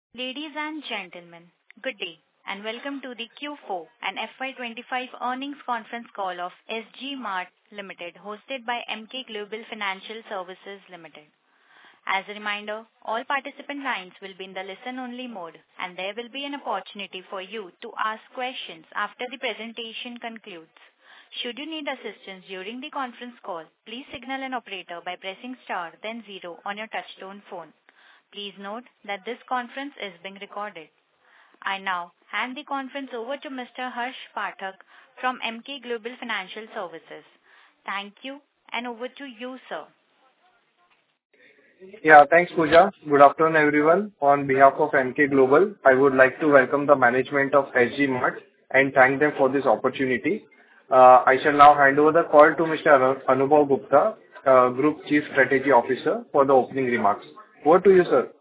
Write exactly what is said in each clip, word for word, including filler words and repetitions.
Ladies and gentlemen, good day, and welcome to the Q four and F Y twenty-five earnings conference call of S G Mart Limited, hosted by Emkay Global Financial Services Limited. As a reminder, all participant lines will be in the listen-only mode, and there will be an opportunity for you to ask questions after the presentation concludes. Should you need assistance during the conference call, please signal an operator by pressing star then zero on your touchtone phone. Please note that this conference is being recorded. I now hand the conference over to Mister Harsh Pathak from Emkay Global Financial Services. Thank you, and over to you, sir. Yeah, thanks, Pooja. Good afternoon, everyone. On behalf of Emkay Global, I would like to welcome the management of S G Mart and thank them for this opportunity. Uh, I shall now hand over the call to Mister Anu- Anubhav Gupta, uh, Group Chief Strategy Officer, for the opening remarks. Over to you, sir.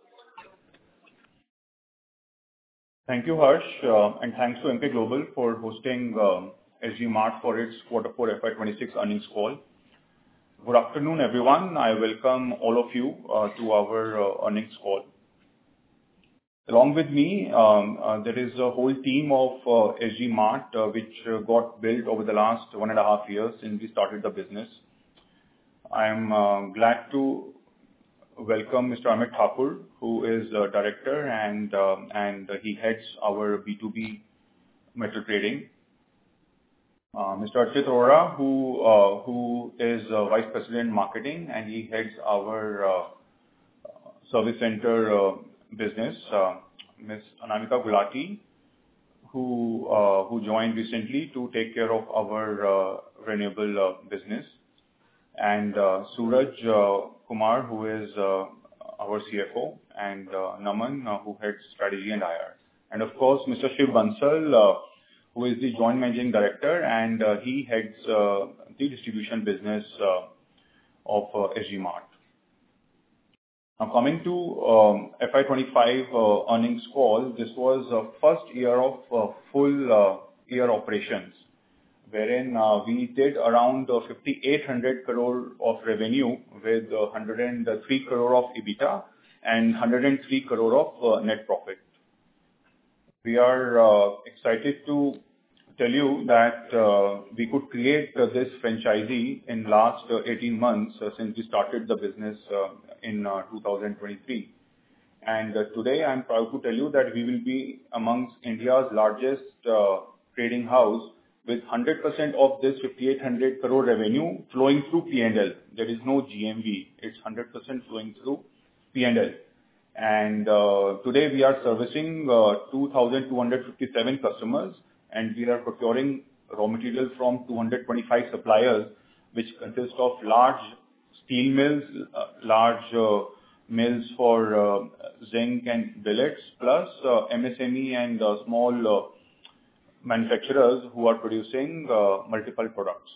Thank you, Harsh, uh, and thanks to Emkay Global for hosting um, S G Mart for its quarter four F Y twenty-six earnings call. Good afternoon, everyone. I welcome all of you uh, to our uh, earnings call. Along with me, um, uh, there is a whole team of uh, S G Mart uh, which uh, got built over the last one and a half years since we started the business. I am uh, glad to welcome Mister Amit Thakur, who is a director and um, and he heads our B two B metal trading. Uh, Mister Archit Arora, who uh, who is uh, vice president marketing and he heads our uh, service center uh, business. Uh, Miz Anamika Gulati, who uh, who joined recently to take care of our uh, renewable uh, business, and uh, Suraj uh, Kumar, who is uh, our C F O, and uh, Naman, uh, who heads strategy and I R. And of course, Mister Shiv Bansal, uh, who is the joint managing director, and uh, he heads uh, the distribution business uh, of uh, S G Mart. Now, coming to um, F Y twenty-five uh, earnings call, this was uh, first year of uh, full uh, year operations, wherein uh, we did around uh, fifty-eight hundred crore of revenue with uh, one hundred three crore of EBITDA and one hundred three crore of uh, net profit. We are uh, excited to tell you that uh, we could create uh, this franchisee in last uh, eighteen months uh, since we started the business uh, in uh, two thousand twenty-three. And uh, today I'm proud to tell you that we will be amongst India's largest uh, trading house, with one hundred percent of this fifty-eight hundred crore revenue flowing through P and L. There is no G M V. It's one hundred percent flowing through P and L. And uh, today we are servicing uh, two thousand two hundred fifty-seven customers, and we are procuring raw material from two hundred twenty-five suppliers, which consist of large steel mills, uh, large uh, mills for uh, zinc and billets, plus uh, M S M E and uh, small uh, manufacturers who are producing uh, multiple products.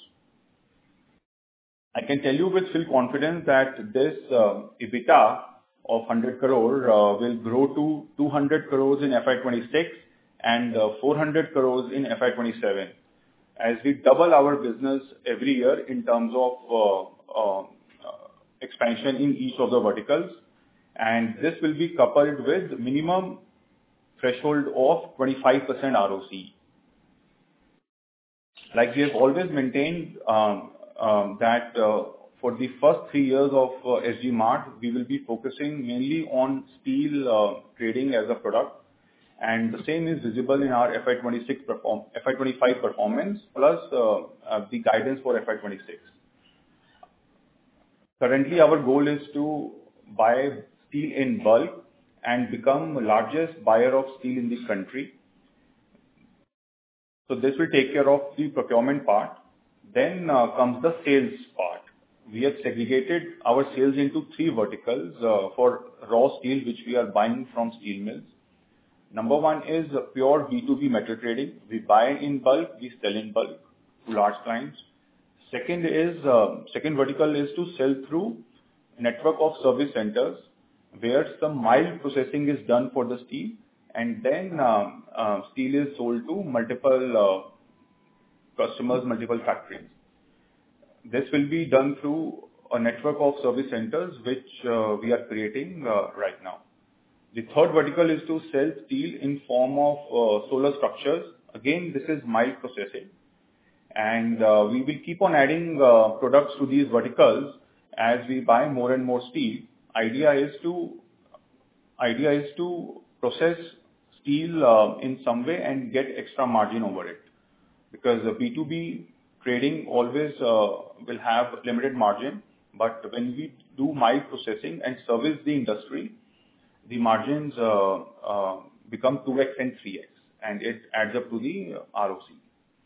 I can tell you with full confidence that this uh, EBITDA of one hundred crore uh, will grow to two hundred crores in F Y twenty-six and uh, four hundred crores in F Y twenty-seven, as we double our business every year in terms of uh, uh, expansion in each of the verticals. And this will be coupled with minimum threshold of twenty-five percent R O C E. Like we have always maintained um, um, that uh, for the first three years of uh, S G Mart, we will be focusing mainly on steel uh, trading as a product, and the same is visible in our F Y twenty-six perform F Y twenty-five performance plus uh, uh, the guidance for F Y twenty-six. Currently, our goal is to buy steel in bulk and become the largest buyer of steel in the country. So this will take care of the procurement part. Then uh, comes the sales part. We have segregated our sales into three verticals uh, for raw steel, which we are buying from steel mills. Number one is uh, pure B two B metal trading. We buy in bulk, we sell in bulk to large clients. Second is uh, second vertical is to sell through network of service centers, where some mild processing is done for the steel, and then um, uh, steel is sold to multiple uh, customers, multiple factories. This will be done through a network of service centers which uh, we are creating uh, right now. The third vertical is to sell steel in form of uh, solar structures. Again, this is mild processing, and uh, we will keep on adding uh, products to these verticals as we buy more and more steel. Idea is to idea is to process steel uh, in some way and get extra margin over it, because the B two B trading always uh, will have limited margin, but when we do mild processing and service the industry, the margins uh, uh, become two x and three x, and it adds up to the R O C.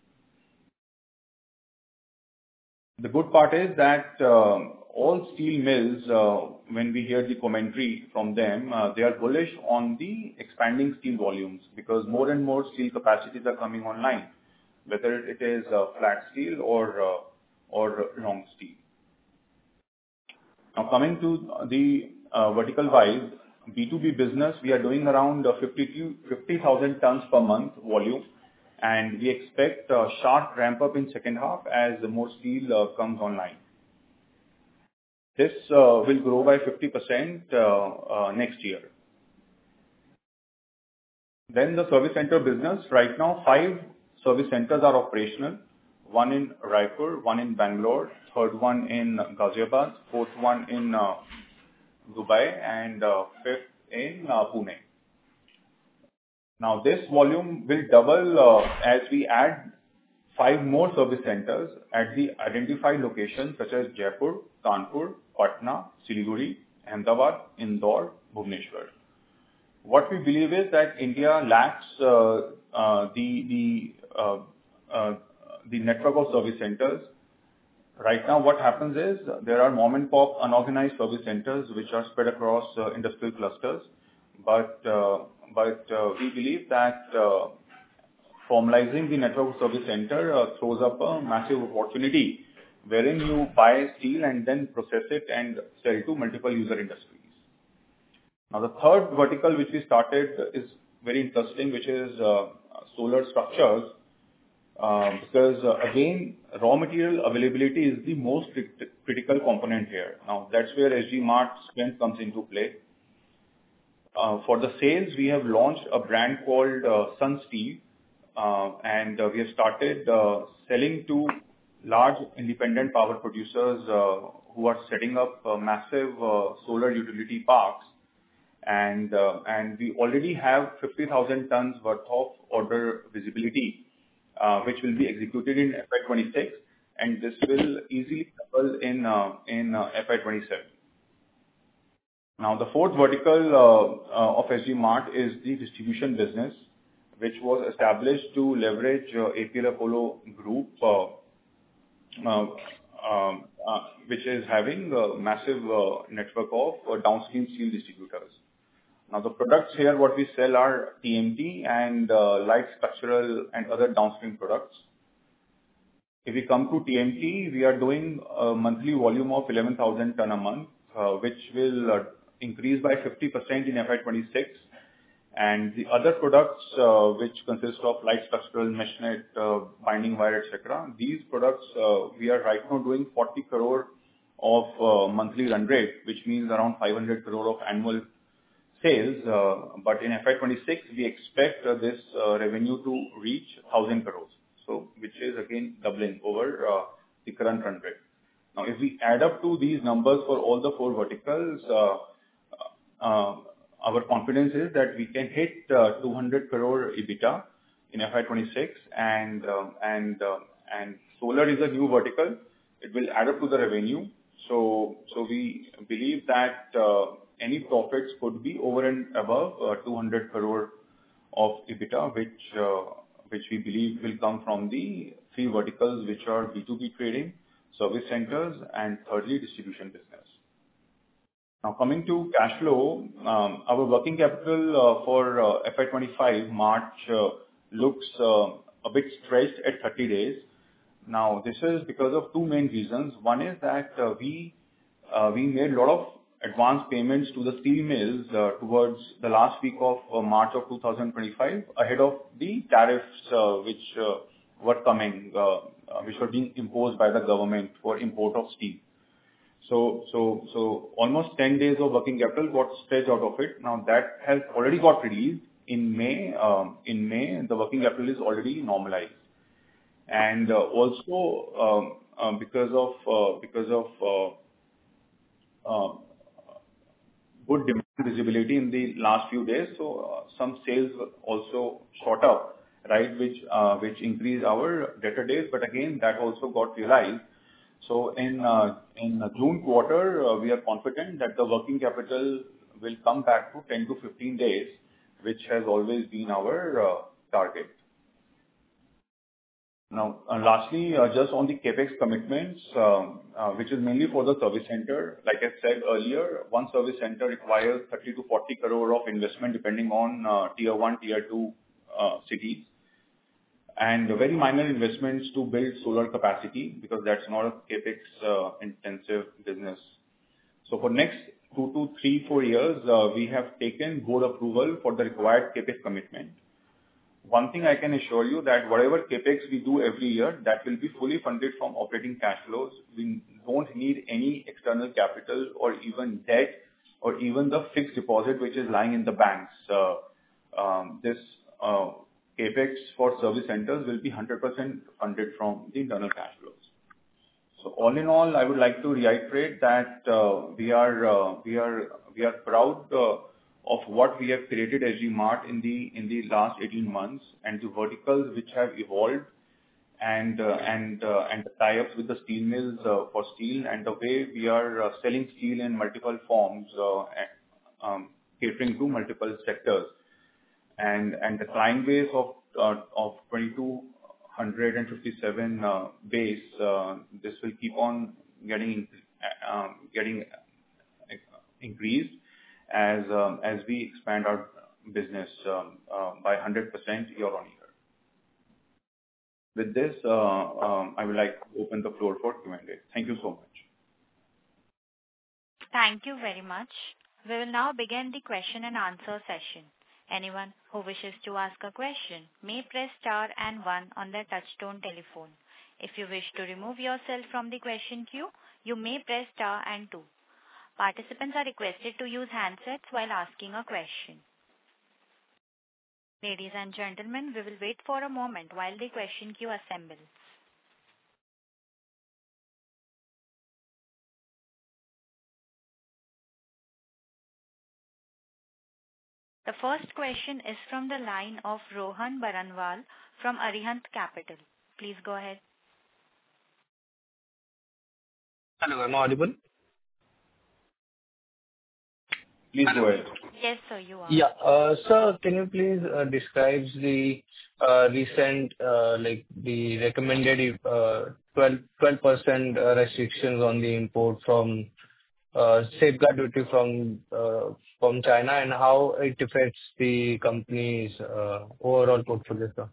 The good part is that uh, all steel mills, uh, when we hear the commentary from them, uh, they are bullish on the expanding steel volumes, because more and more steel capacities are coming online, whether it is uh, flat steel or uh, or long steel. Now, coming to the uh, vertical wise, B two B business, we are doing around uh, fifty thousand tons per month volume, and we expect a sharp ramp up in second half as more steel uh, comes online. This uh, will grow by fifty percent uh, uh, next year. Then the service center business. Right now, five service centers are operational. One in Raipur, one in Bangalore, third one in Ghaziabad, fourth one in uh, Dubai, and uh, fifth in uh, Pune. Now, this volume will double uh, as we add five more service centers at the identified locations such as Jaipur, Kanpur, Patna, Siliguri, Ahmedabad, Indore, Bhubaneswar. What we believe is that India lacks uh, uh, the the uh, uh, the network of service centers. Right now, what happens is there are mom and pop unorganized service centers which are spread across uh, industrial clusters, but uh, but uh, we believe that uh, formalizing the network of service center uh, throws up a massive opportunity, wherein you buy steel and then process it and sell to multiple user industries. Now, the third vertical which we started is very interesting, which is uh, solar structures. Uh, because uh, again, raw material availability is the most crit- critical component here. Now, that's where S G Mart's strength comes into play. Uh, for the sales, we have launched a brand called uh, Sun Steel, uh, and uh, we have started uh, selling to large independent power producers uh, who are setting up uh, massive uh, solar utility parks. And uh, and we already have fifty thousand tons worth of order visibility, Uh, which will be executed in F Y twenty-six, and this will easily double in uh, in uh, F Y twenty-seven. Now, the fourth vertical uh, uh, of S G Mart is the distribution business, which was established to leverage uh, A P L Apollo Group, uh, uh, um, uh, which is having a massive uh, network of uh, downstream steel distributors. Now, the products here, what we sell are T M T and uh, light structural and other downstream products. If we come to T M T, we are doing a monthly volume of eleven thousand ton a month, uh, which will uh, increase by fifty percent in F Y twenty-six. And the other products, uh, which consist of light structural, mesh net, uh, binding wire, et cetera, these products, uh, we are right now doing forty crore of uh, monthly run rate, which means around five hundred crore of annual sales, uh, but in F Y twenty-six, we expect uh, this uh, revenue to reach one thousand crores, so which is again doubling over uh, the current run rate. Now, if we add up to these numbers for all the four verticals, uh, uh, our confidence is that we can hit uh, two hundred crore EBITDA in F Y twenty-six, and uh, and uh, and solar is a new vertical. It will add up to the revenue. So, so we believe that uh, any profits could be over and above uh, two hundred crore of EBITDA, which uh, which we believe will come from the three verticals, which are B two B trading, service centers, and thirdly, distribution business. Now, coming to cash flow, um, our working capital uh, for uh, F Y twenty-five March uh, looks uh, a bit stretched at thirty days. Now, this is because of two main reasons. One is that uh, we uh, we made a lot of advance payments to the steel mills uh, towards the last week of uh, March of two thousand twenty-five, ahead of the tariffs uh, which uh, were coming, uh, uh, which were being imposed by the government for import of steel. So so so almost ten days of working capital got stretched out of it. Now, that has already got released in May. um, In May, the working capital is already normalized. And uh, also, um, uh, because of uh, because of uh, uh, good demand visibility in the last few days, so uh, some sales also shot up, right, which uh, which increased our debtor days, but again, that also got realized. So in uh, in the June quarter, uh, we are confident that the working capital will come back to ten to fifteen days, which has always been our uh, target. Now, uh, lastly, uh, just on the CapEx commitments, um, uh, which is mainly for the service center. Like I said earlier, one service center requires thirty to forty crore of investment, depending on uh, tier one, tier two uh, cities, and very minor investments to build solar capacity, because that's not a CapEx uh, intensive business. So for next two to three, four years, uh, we have taken board approval for the required CapEx commitment. One thing I can assure you that whatever CapEx we do every year, that will be fully funded from operating cash flows. We don't need any external capital or even debt or even the fixed deposit which is lying in the banks. Uh, um, This uh, CapEx for service centers will be one hundred percent funded from the internal cash flows. So all in all, I would like to reiterate that uh, we are uh, we are we are proud uh, of what we have created S G Mart in the in the last eighteen months, and the verticals which have evolved, and uh, and uh, and the tie-ups with the steel mills uh, for steel, and the way we are uh, selling steel in multiple forms, uh, and, um, catering to multiple sectors, and and the client base of uh, of twenty-two fifty-seven uh, base. Uh, this will keep on getting uh, um, getting increased as um, as we expand our business um, uh, by one hundred percent year on year. With this, uh, um, I would like to open the floor for Q and A. Thank you so much. Thank you very much. We will now begin the question and answer session. Anyone who wishes to ask a question may press star and one on their touchtone telephone. If you wish to remove yourself from the question queue, you may press star and two. Participants are requested to use handsets while asking a question. Ladies and gentlemen, we will wait for a moment while the question queue assembles. The first question is from the line of Rohan Baranwal from Arihant Capital. Please go ahead. Hello, am I audible? Please go ahead. Yes, sir, you are. Yeah. Uh, sir, can you please uh, describe the uh, recent, uh, like the recommended uh, twelve percent uh, restrictions on the import from uh, safeguard duty from uh, from China, and how it affects the company's uh, overall portfolio, sir?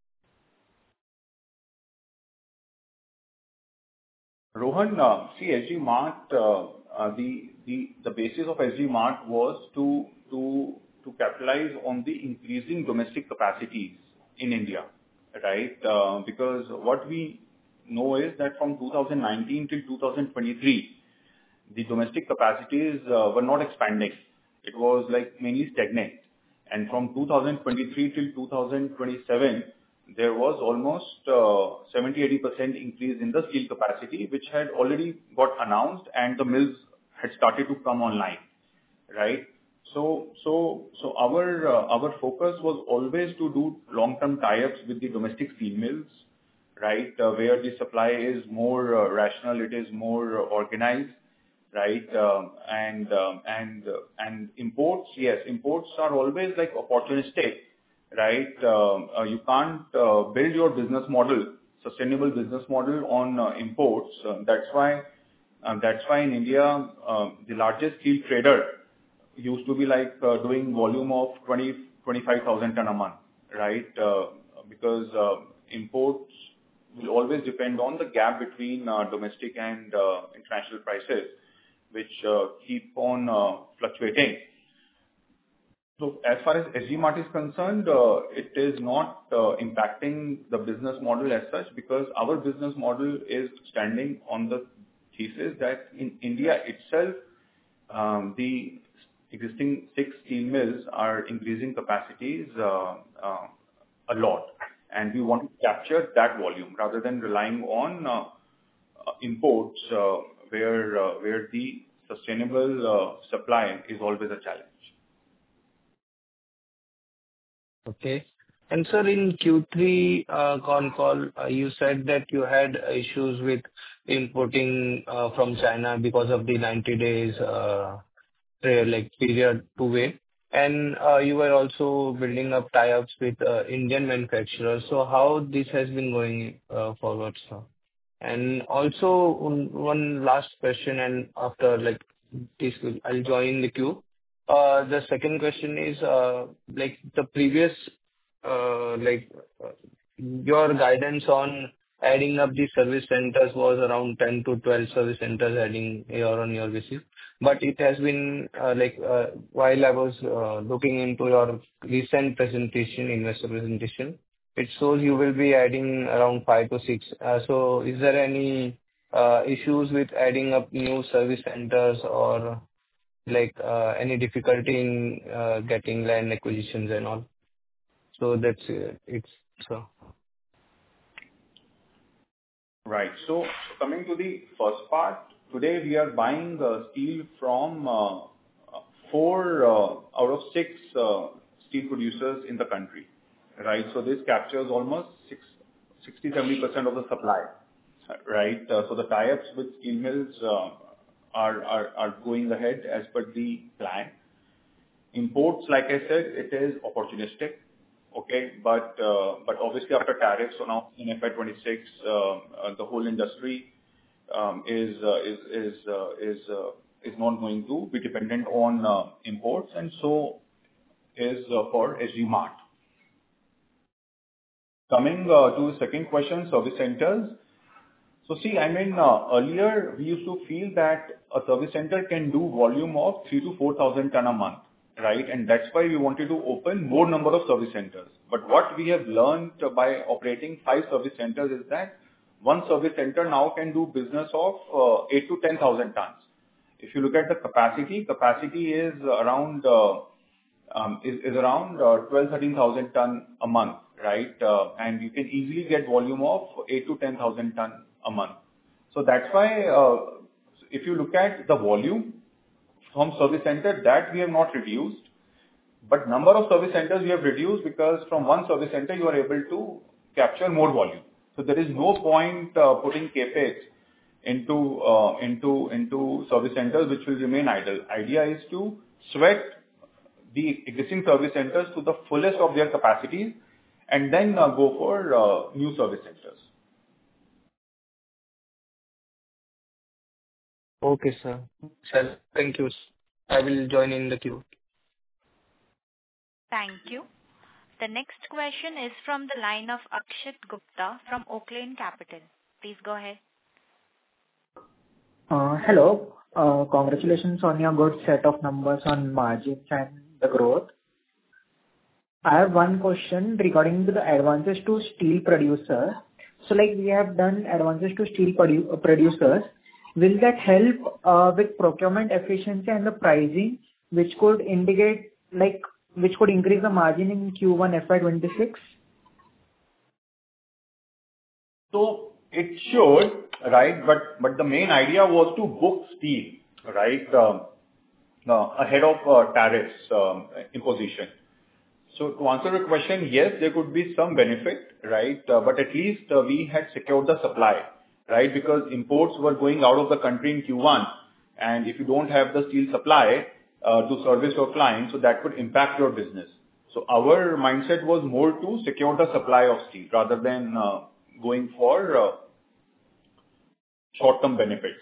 Rohan, uh, see, S G Mart, uh, uh, the the the basis of S G Mart was to to to capitalize on the increasing domestic capacities in India, right? Uh, Because what we know is that from two thousand nineteen till two thousand twenty-three, the domestic capacities uh, were not expanding. It was like mainly stagnant. And from two thousand twenty-three till two thousand twenty-seven, there was almost uh, seventy to eighty percent increase in the steel capacity, which had already got announced, and the mills had started to come online, right? So, so, so our uh, our focus was always to do long-term tie-ups with the domestic steel mills, right? Uh, where the supply is more uh, rational, it is more uh, organized, right? Um, and um, and uh, and imports, yes, imports are always like opportunistic, right? Um, uh, you can't uh, build your business model, sustainable business model on uh, imports. Uh, that's why uh, that's why in India uh, the largest steel trader used to be like uh, doing volume of twenty twenty-five thousand ton a month, right? Uh, because uh, imports will always depend on the gap between uh, domestic and uh, international prices, which uh, keep on uh, fluctuating. So as far as S G Mart is concerned, uh, it is not uh, impacting the business model as such, because our business model is standing on the thesis that in India itself, um, the existing six steel mills are increasing capacities uh, uh, a lot, and we want to capture that volume rather than relying on uh, uh, imports uh, where uh, where the sustainable uh, supply is always a challenge. Okay. And sir, in Q three uh, con call, uh, you said that you had issues with importing uh, from China because of the ninety days uh, pre- like period to wait. And uh, you were also building up tie-ups with uh, Indian manufacturers. So how this has been going uh, forward, sir? And also one one last question, and after like this, will- I'll join the queue. Uh, The second question is, uh, like the previous, uh, like uh, your guidance on adding up the service centers was around ten to twelve service centers adding year-on-year basis. But it has been, uh, like, uh, while I was uh, looking into your recent presentation, investor presentation, it shows you will be adding around five to six. Uh, So is there any uh, issues with adding up new service centers or like uh, any difficulty in uh, getting land acquisitions and all? So that's uh, it's so. Right. So so coming to the first part, today we are buying uh, steel from uh, uh, four uh, out of six uh, steel producers in the country, right? So this captures almost six, sixty, seventy percent of the supply, right? Uh, So the tie-ups with steel mills uh, are are are going ahead as per the plan. Imports, like I said, it is opportunistic. Okay. But uh, but obviously after tariffs, so now in F Y twenty-six, uh, uh, the whole industry um, is uh, is is uh, is uh, is not going to be dependent on uh, imports, and so is uh, for S G Mart. Coming uh, to the second question, service centers. So see, I mean, uh, earlier we used to feel that a service center can do volume of three to four thousand ton a month, right? And that's why we wanted to open more number of service centers. But what we have learned by operating five service centers is that one service center now can do business of uh, eight to ten thousand tons. If you look at the capacity, capacity is around uh, um, is, is around uh, twelve, thirteen thousand ton a month, right? Uh, and you can easily get volume of eight to ten thousand ton a month. So that's why, uh, if you look at the volume from service center, that we have not reduced, but number of service centers we have reduced because from one service center you are able to capture more volume. So there is no point uh, putting capex into uh, into into service centers which will remain idle. Idea is to sweat the existing service centers to the fullest of their capacities and then uh, go for uh, new service centers. Okay, sir. Sir, thank you. I will join in the queue. Thank you. The next question is from the line of Akshit Gupta from Oaklane Capital. Please go ahead. Uh, Hello. Uh, Congratulations on your good set of numbers on margins and the growth. I have one question regarding to the advances to steel producers. So, like we have done advances to steel produ- producers, will that help uh, with procurement efficiency and the pricing, which could indicate like which could increase the margin in Q one F Y twenty-six? So it should, right? But but the main idea was to book steel, right, um, uh, ahead of uh, tariffs um, imposition. So to answer your question, yes, there could be some benefit, right? Uh, but at least uh, we had secured the supply, right? Because imports were going out of the country in Q one, and if you don't have the steel supply uh, to service your clients, so that could impact your business. So our mindset was more to secure the supply of steel rather than uh, going for uh, short-term benefits.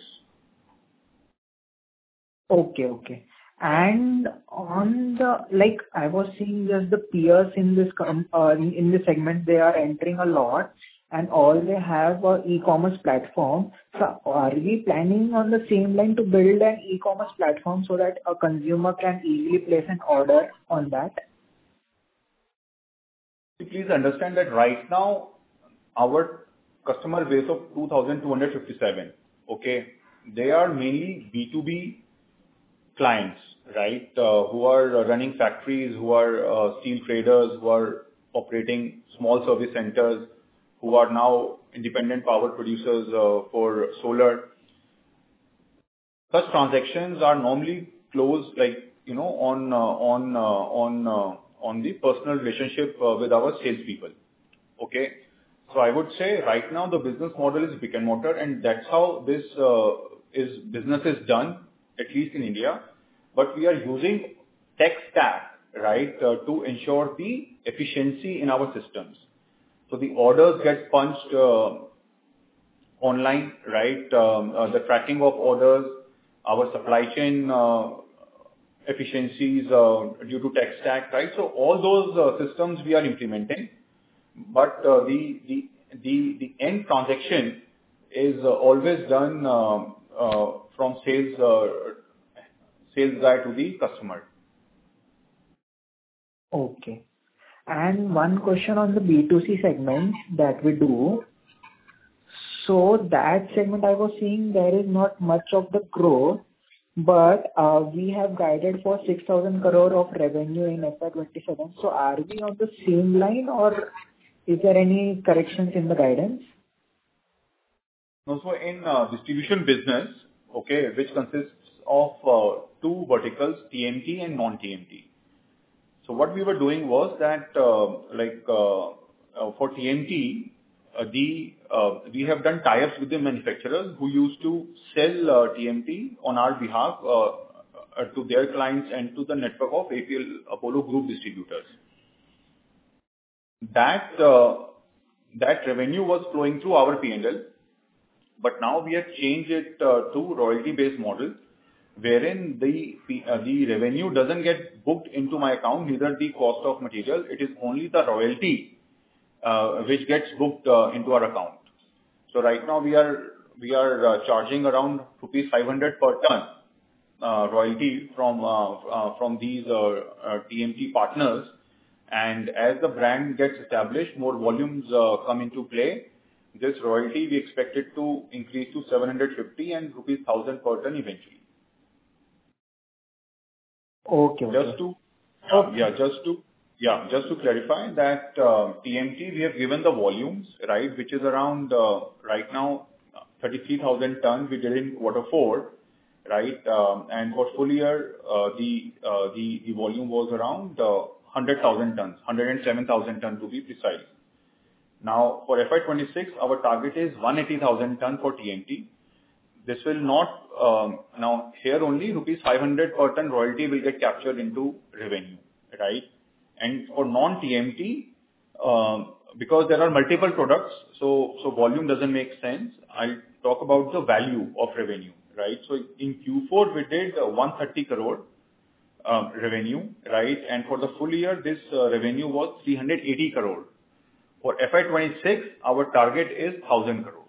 Okay, okay. And on the, like, I was seeing just the peers in this com- uh, in, in this segment, they are entering a lot, and all they have a e-commerce platform. So are we planning on the same line to build an e-commerce platform so that a consumer can easily place an order on that? Please understand that right now, our customer base of two thousand two hundred fifty-seven, okay? they are mainly B two B clients, right? Uh, who are running factories, who are uh, steel traders, who are operating small service centers, who are now independent power producers uh, for solar. Such transactions are normally closed, like, you know, on uh, on uh, on uh, on the personal relationship uh, with our salespeople. Okay, so I would say right now the business model is brick and mortar, and that's how this uh, is business is done, at least in India. But we are using tech stack, right, uh, to ensure the efficiency in our systems. So the orders get punched uh, online, right? Um, uh, the tracking of orders, our supply chain uh, efficiencies uh, due to tech stack, right? So all those uh, systems we are implementing, but uh, the the the the end transaction is uh, always done uh, uh, from sales uh, sales guy to the customer. Okay. And one question on the B two C segment that we do. So that segment I was seeing there is not much of the growth, but uh, we have guided for six thousand crore of revenue in F Y twenty-seven. So are we on the same line, or is there any corrections in the guidance? No, so in uh, distribution business, okay, which consists of uh, two verticals, T M T and non-T M T. So what we were doing was that, uh, like, uh, uh, for T M T, uh, the uh, we have done tie-ups with the manufacturers who used to sell uh, T M T on our behalf uh, uh, to their clients and to the network of A P L Apollo Group distributors. That uh, that revenue was flowing through our P and L, but now we have changed it uh, to royalty-based model, wherein the uh, the revenue doesn't get booked into my account, neither the cost of material. It is only the royalty uh, which gets booked uh, into our account. So right now we are we are uh, charging around rupees five hundred per ton uh, royalty from uh, uh, from these uh, uh, T M T partners, and as the brand gets established, more volumes uh, come into play. This royalty we expect it to increase to seven hundred fifty and rupees one thousand per ton eventually. Okay. okay. Just to, okay. yeah, just to, yeah, just to clarify that uh, T M T we have given the volumes, right, which is around uh, right now thirty-three thousand tons we did in quarter four, right, um, and for full year uh, the uh, the the volume was around uh, one hundred thousand tons, one hundred seven thousand tons to be precise. Now for F Y twenty-six our target is one hundred eighty thousand tons for T M T. This will not, um, now here only rupees five hundred per ton royalty will get captured into revenue, right? And for non-T M T, um, because there are multiple products, so, so volume doesn't make sense. I'll talk about the value of revenue, right? So in Q four, we did uh, one hundred thirty crore um, revenue, right? And for the full year, this uh, revenue was three hundred eighty crore. For F Y twenty-six, our target is one thousand crores.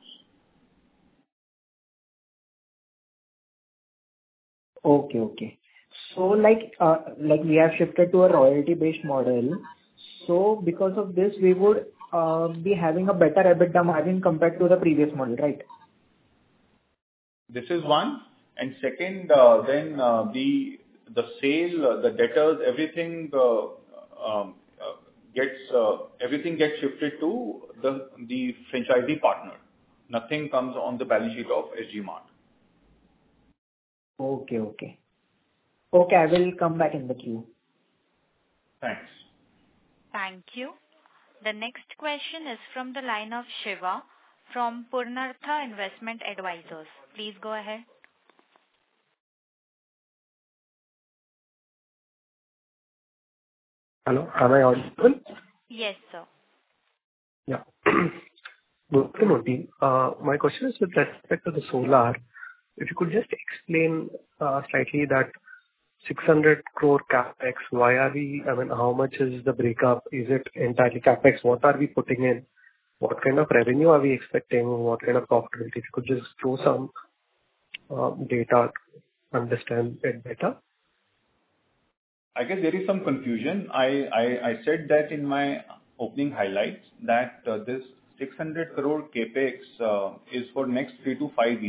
Okay, okay. So like, uh, like we have shifted to a royalty-based model. So because of this, we would uh, be having a better EBITDA margin compared to the previous model, right? This is one. And second, uh, then uh, the the sale, uh, the debtors, everything uh, um, uh, gets uh, everything gets shifted to the the franchisee partner. Nothing comes on the balance sheet of S G Mart. Okay, okay. Okay, I will come back in the queue. Thanks. Thank you. The next question is from the line of Shiva from Purnartha Investment Advisors. Please go ahead. Hello, am I audible? Yes, sir. Yeah. Good afternoon, team. Uh, My question is with respect to the solar. If you could just explain uh, slightly that six hundred crore CapEx, why are we, I mean, how much is the breakup? Is it entirely CapEx? What are we putting in? What kind of revenue are we expecting? What kind of profitability? If you could just throw some uh, data to understand it better. I guess there is some confusion. I, I, I said that in my opening highlights that uh, this six hundred crore capex uh, is for next three to five years.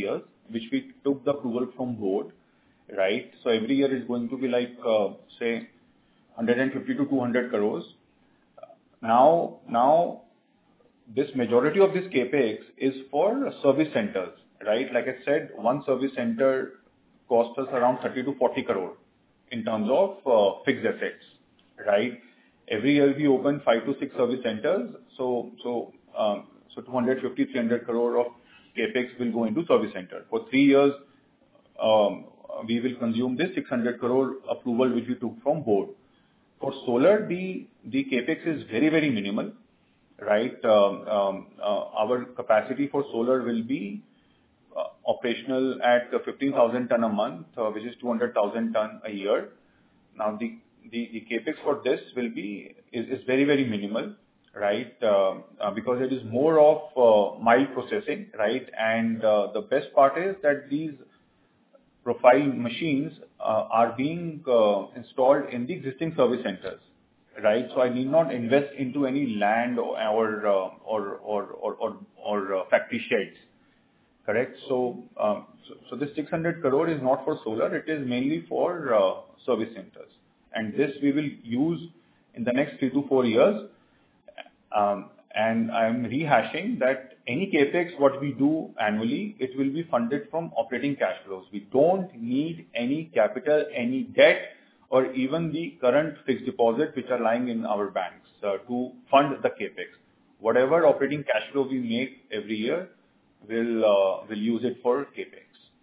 which we took the approval from board, right? So every year is going to be like, uh, say, one hundred fifty to two hundred crores. Now, now, this majority of this CapEx is for service centers, right? Like I said, one service center costs us around thirty to forty crore in terms of uh, fixed assets, right? Every year we open five to six service centers, so so um, so two hundred fifty, three hundred crore of CapEx will go into service center. For three years, um, we will consume this six hundred crore approval which we took from board. For solar, the the CapEx is very very minimal, right? Um, um, uh, our capacity for solar will be uh, operational at fifteen thousand ton a month, uh, which is two hundred thousand ton a year. Now the The, the capex for this will be is, is very very minimal, right? Uh, uh, because it is more of uh, mild processing, right? And uh, the best part is that these profile machines uh, are being uh, installed in the existing service centers, right? So I need not invest into any land or or uh, or or or, or, or uh, factory sheds, correct? So, um, so so this six hundred crore is not for solar; it is mainly for uh, service centers. And this we will use in the next three to four years. Um, and I'm rehashing that any capex what we do annually, it will be funded from operating cash flows. We don't need any capital, any debt, or even the current fixed deposit which are lying in our banks uh, to fund the capex. Whatever operating cash flow we make every year, we'll uh, will use it for capex.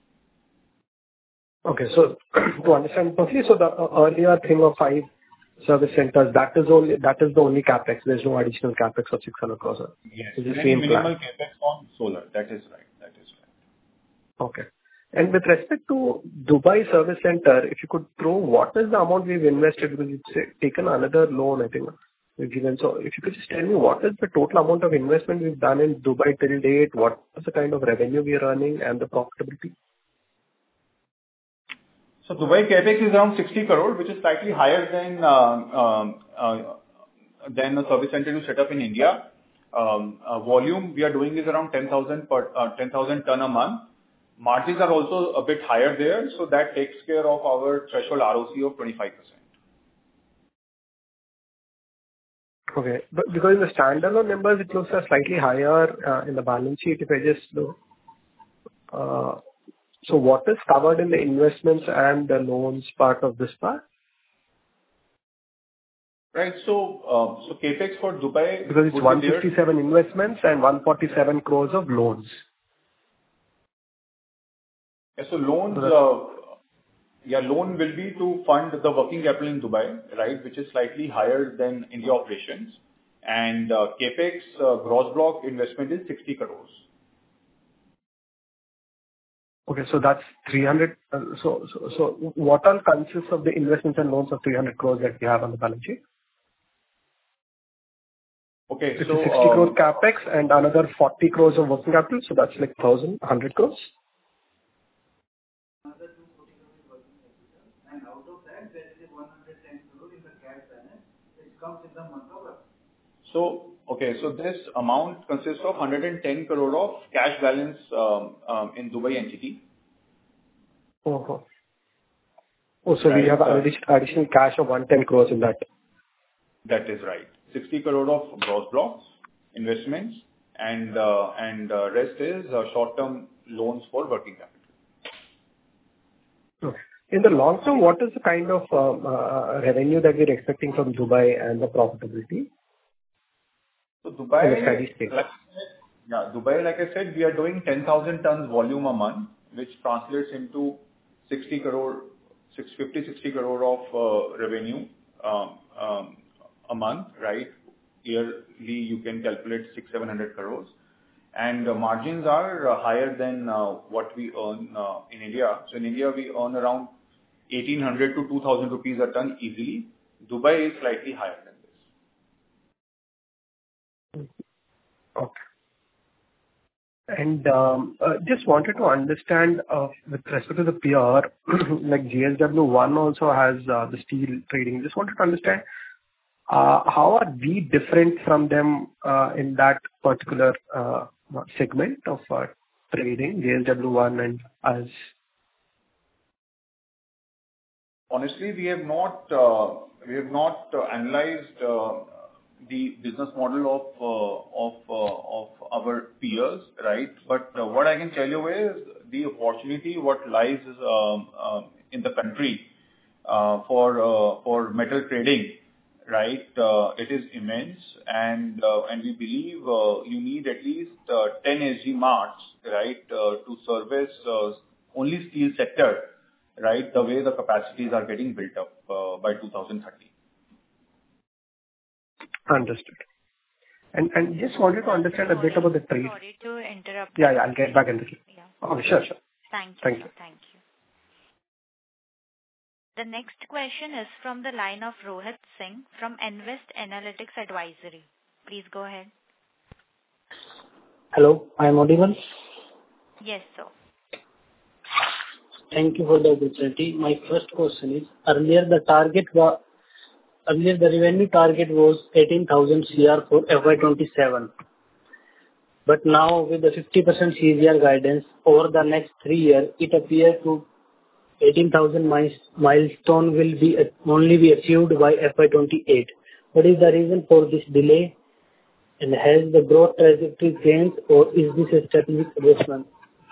Okay. So to understand properly, so the uh, earlier thing of five service centers, that is only, that is the only CapEx. There's no additional CapEx of six hundred crores. Yes. It's the Very same minimal plan. CapEx on solar. That is right. That is right. Okay. And with respect to Dubai service center, if you could throw what is the amount we've invested, because it's uh, taken another loan, I think, we've given. So if you could just tell me what is the total amount of investment we've done in Dubai till date, what is the kind of revenue we are earning and the profitability? So Dubai capex is around sixty crore, which is slightly higher than uh, um, uh, than a service center you set up in India. Um, uh, volume we are doing is around ten thousand per uh, ten thousand ton a month. Margins are also a bit higher there, so that takes care of our threshold R O C of twenty-five percent. Okay. But because in the standalone numbers, it looks uh, slightly higher uh, in the balance sheet if I just do. Uh, So what is covered in the investments and the loans part of this part? Right. So, uh, so capex for Dubai Because it's would be one there. fifty-seven investments and one forty-seven crores of loans. Yeah, so loans, So that's- uh, yeah, loan will be to fund the working capital in Dubai, right, which is slightly higher than India operations. And uh, capex uh, gross block investment is sixty crores. Okay, so that's three hundred. uh, So so so what all consists of the investments and loans of three hundred crores that we have on the balance sheet? Okay, It's so a sixty crore um, CapEx and another forty crores of working capital, so that's like one thousand, one hundred crores? so okay, so this amount consists of one hundred ten crore of cash balance um, um, in Dubai entity. Oh, oh. Oh, so we Right, have uh, addition- additional cash of one hundred ten crores in that. That is right. sixty crore of gross blocks investments, and uh, and uh, rest is uh, short-term loans for working capital. Okay. In the long term, what is the kind of um, uh, revenue that we're expecting from Dubai and the profitability So in the Dubai, steady state? like, yeah, Dubai, like I said, we are doing ten thousand tons volume a month, which translates into sixty crore, six fifty, sixty crore of uh, revenue um, um, a month, right? Yearly, you can calculate six, seven hundred crores. And uh, margins are uh, higher than uh, what we earn uh, in India. So in India, we earn around eighteen hundred to two thousand rupees a ton easily. Dubai is slightly higher than this. Okay. And um, uh, just wanted to understand uh, with respect to the peer, like J S W one also has uh, the steel trading. Just wanted to understand uh, how are we different from them uh, in that particular uh, segment of uh, trading, J S W One and us? Honestly, we have not uh, we have not uh, analyzed uh, the business model of uh, of uh, of our peers, right? But uh, what I can tell you is the opportunity what lies um, uh, in the country uh, for uh, for metal trading, right? Uh, it is immense, and uh, and we believe uh, you need at least uh, ten S G marts, right, uh, to service uh, only steel sector, right? The way the capacities are getting built up uh, by two thousand thirty. Understood. And and just wanted to understand a bit Sorry, about the trade. sorry to interrupt. Yeah, yeah, I'll get back into it. Yeah. Oh, sure, sure. Thank you. Thank sir. you. Thank you. The next question is from the line of Rohit Singh from Invest Analytics Advisory. Please go ahead. Hello, I am audible. Yes, sir. Thank you for the opportunity. My first question is, earlier the target was, earlier the revenue target was eighteen thousand crore for F Y twenty-seven. But now with the fifty percent C A G R guidance over the next three years, it appears to eighteen thousand milestone will be only be achieved by F Y twenty-eight. What is the reason for this delay? And has the growth trajectory changed, or is this a strategic adjustment?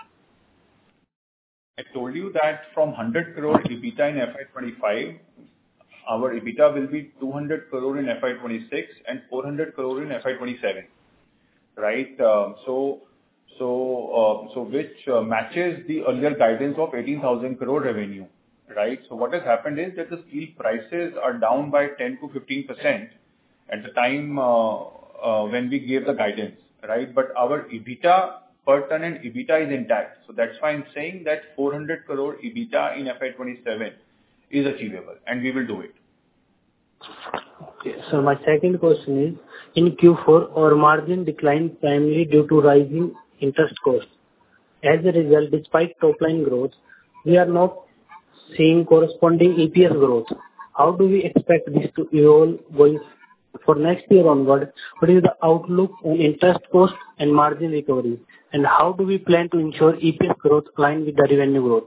I told you that from one hundred crore EBITDA in F Y twenty-five, our EBITDA will be two hundred crore in F Y twenty-six and four hundred crore in F Y twenty-seven, right? Um, so, so, uh, so which uh, matches the earlier guidance of eighteen thousand crore revenue, right? So what has happened is that the steel prices are down by ten to fifteen percent at the time uh, uh, when we gave the guidance, right? But our EBITDA per ton and EBITDA is intact. So that's why I'm saying that four hundred crore EBITDA in F Y twenty-seven is achievable, and we will do it. Okay. So my second question is, in Q four, our margin declined primarily due to rising interest costs. As a result, despite top line growth, we are not seeing corresponding E P S growth. How do we expect this to evolve going for next year onward? What is the outlook on interest cost and margin recovery? And how do we plan to ensure E P S growth aligned with the revenue growth?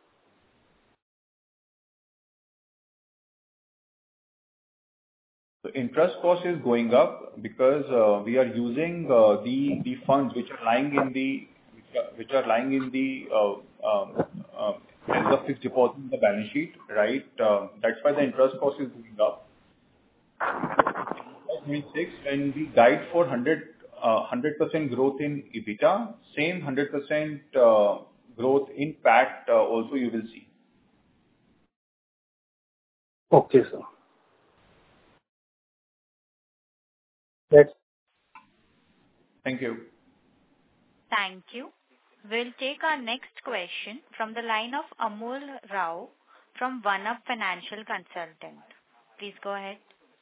The interest cost is going up because uh, we are using uh, the the funds which are lying in the which are, which are lying in the uh, um, uh, as a fixed deposit in the balance sheet, right? Uh, that's why the interest cost is going up. twenty-six, when we guide for one hundred uh, one hundred percent growth in EBITDA, same one hundred percent uh, growth in P A T uh, also you will see. Okay, sir. That's Thank you. Thank you. We'll take our next question from the line of Amol Rao from One Up Financial Consultant. Please go ahead.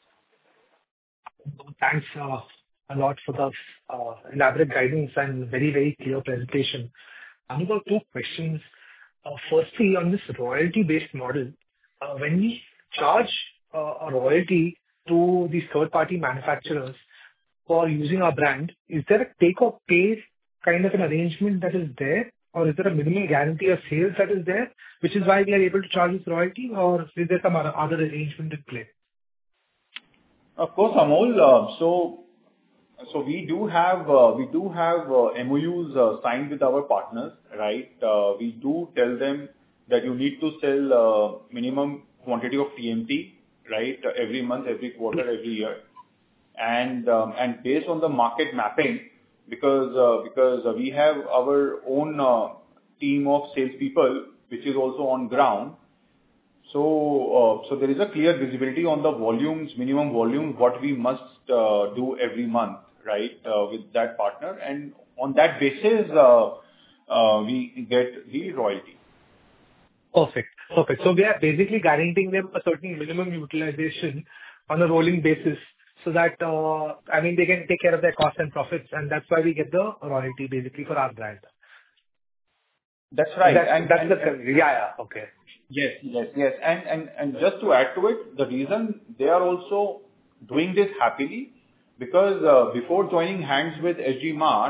Thanks uh, a lot for the uh, elaborate guidance and very, very clear presentation. I've got two questions. Uh, Firstly, on this royalty-based model, uh, when we charge uh, a royalty to these third-party manufacturers for using our brand, is there a take-or-pay kind of an arrangement that is there, or is there a minimum guarantee of sales that is there, which is why we are able to charge this royalty, or is there some other other arrangement at play? Of course, Amol. Uh, so, so we do have uh, we do have uh, M O Us uh, signed with our partners, right? Uh, we do tell them that you need to sell uh, minimum quantity of T M T, right? Uh, every month, every quarter, every year, and um, and based on the market mapping, because uh, because uh, we have our own uh, team of salespeople, which is also on ground. So, uh, so there is a clear visibility on the volumes, minimum volume, what we must uh, do every month, right, uh, with that partner. And on that basis, uh, uh, we get the royalty. Perfect. Perfect. So we are basically guaranteeing them a certain minimum utilization on a rolling basis so that, uh, I mean, they can take care of their costs and profits, and that's why we get the royalty basically for our brand. That's right. That's, and, that's and, the, and, yeah, yeah, okay. Yes, yes, yes. And, and, and just to add to it, the reason they are also doing this happily, because uh, before joining hands with S G Mart,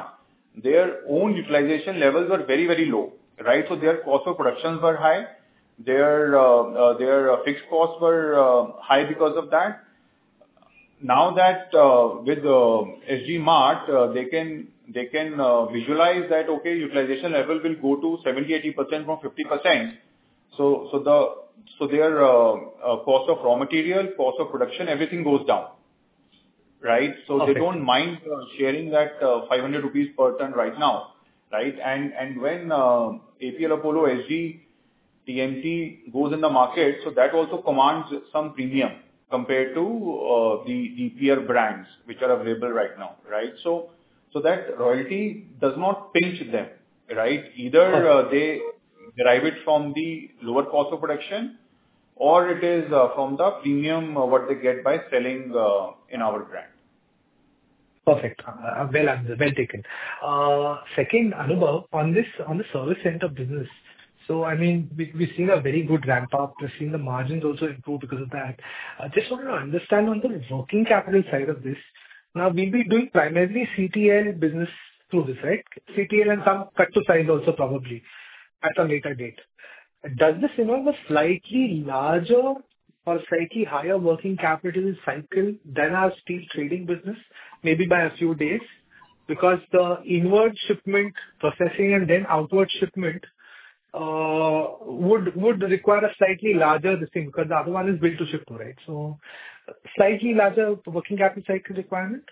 their own utilization levels were very, very low, right? So their cost of productions were high. Their uh, uh, their uh, fixed costs were uh, high because of that. Now that uh, with uh, S G Mart, uh, they can they can uh, visualize that, okay, utilization level will go to seventy eighty percent from fifty percent. So so the so their uh, uh, cost of raw material, cost of production, everything goes down, right? So Okay. they don't mind uh, sharing that uh, five hundred rupees per ton right now, right? And and when uh, A P L Apollo S G T M T goes in the market, so that also commands some premium compared to uh, the the peer brands which are available right now, right? So so that royalty does not pinch them, right? Either uh, they derive it from the lower cost of production, or it is uh, from the premium uh, what they get by selling uh, in our brand. Perfect. Uh, Well answered. Well taken. Uh, Second, Anubhav, on this, on the service center business, so I mean, we- we've seen a very good ramp up. We've seen the margins also improve because of that. I just wanted to understand on the working capital side of this. Now, we'll be doing primarily C T L business through this, right? C T L and some cut to size also probably at a later date. Does this involve a slightly larger or slightly higher working capital cycle than our steel trading business, maybe by a few days? Because the inward shipment processing and then outward shipment uh, would would require a slightly larger this thing, because the other one is built to ship to, right? So slightly larger working capital cycle requirement?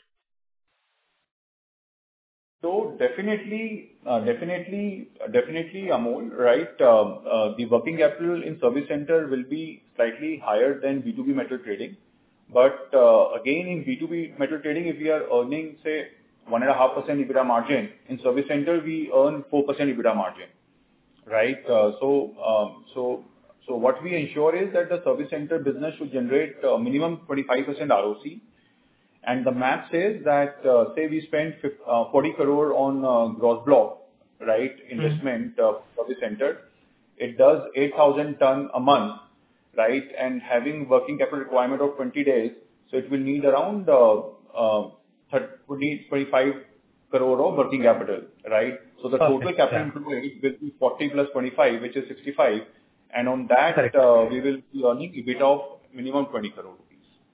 So definitely, uh, definitely, uh, definitely, Amol, right? Uh, uh, The working capital in service center will be slightly higher than B two B metal trading. But uh, again, in B two B metal trading, if we are earning, say, one point five percent EBITDA margin, in service center, we earn four percent EBITDA margin, right? Uh, So, um, so, so what we ensure is that the service center business should generate uh, minimum twenty-five percent R O C. And the math says that, uh, say we spend fif- uh, forty crore on uh, gross block, right, investment uh, for the center. It does eight thousand ton a month, right, and having working capital requirement of twenty days, so it will need around uh, uh, thirty, twenty-five crore of working capital, right? So the total Perfect. capital Yeah. employed will be forty plus twenty-five, which is sixty-five, and on that Correct. uh, we will be earning EBITDA of minimum twenty crore rupees.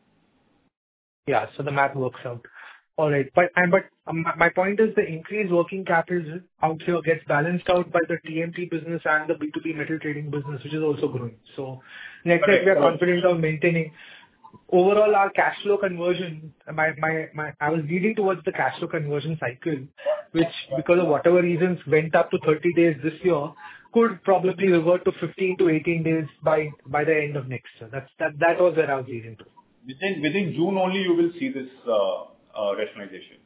Yeah, so the math works out. All right. But and but um, my my point is the increased working capital out here gets balanced out by the T M T business and the B two B metal trading business, which is also growing. So net net, we are Correct. confident of maintaining overall our cash flow conversion. My my my I was leading towards the cash flow conversion cycle, which because of whatever reasons went up to thirty days this year, could probably revert to fifteen to eighteen days by by the end of next year. That's that that was where I was leading to. Within within June only you will see this uh, uh, rationalization.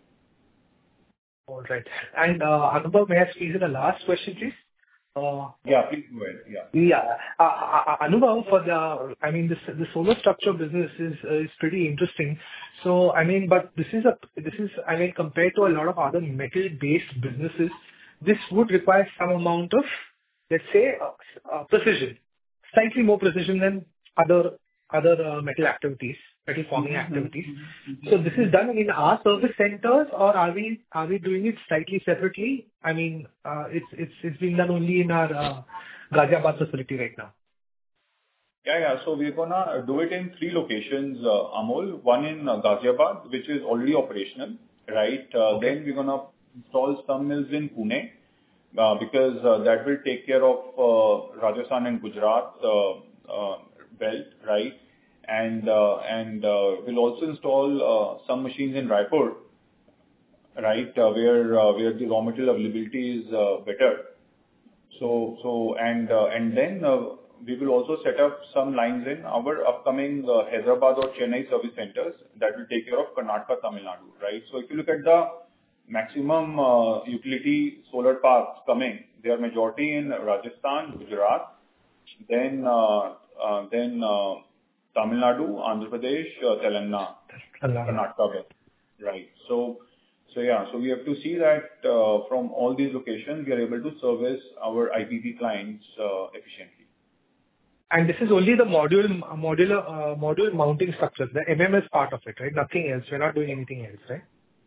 All right. And uh, Anubhav, may I squeeze in a last question, please? Uh, Yeah, please go ahead. Yeah. Yeah. Uh, uh, uh, Anubhav, for the, I mean, this, the solar structure business is uh, is pretty interesting. So, I mean, but this is a, this is, I mean, compared to a lot of other metal-based businesses, this would require some amount of, let's say, uh, uh, precision, slightly more precision than other other uh, metal activities, metal forming activities. So this is done in our service centers, or are we are we doing it slightly separately? I mean, uh, it's it's it's being done only in our uh, Ghaziabad facility right now. Yeah, yeah. So we're gonna do it in three locations, uh, Amol. One in uh, Ghaziabad, which is already operational, right? Uh, Okay. Then we're gonna install some mills in Pune, uh, because uh, that will take care of uh, Rajasthan and Gujarat uh, uh, belt, right? And uh, and uh, we'll also install uh, some machines in Raipur, right, uh, where uh, where the raw material availability is uh, better. So so and uh, and then uh, we will also set up some lines in our upcoming uh, Hyderabad or Chennai service centers that will take care of Karnataka, Tamil Nadu, right? So if you look at the maximum uh, utility solar parks coming, they are majority in Rajasthan, Gujarat, then uh, uh, then uh, Tamil Nadu, Andhra Pradesh, uh, Telangana, Karnataka, right? So so yeah, so we have to see that uh, from all these locations we are able to service our I P P clients uh, efficiently. And this is only the module modular uh, module mounting structure, the M M S part of it, right? Nothing else. We're not doing anything else, right?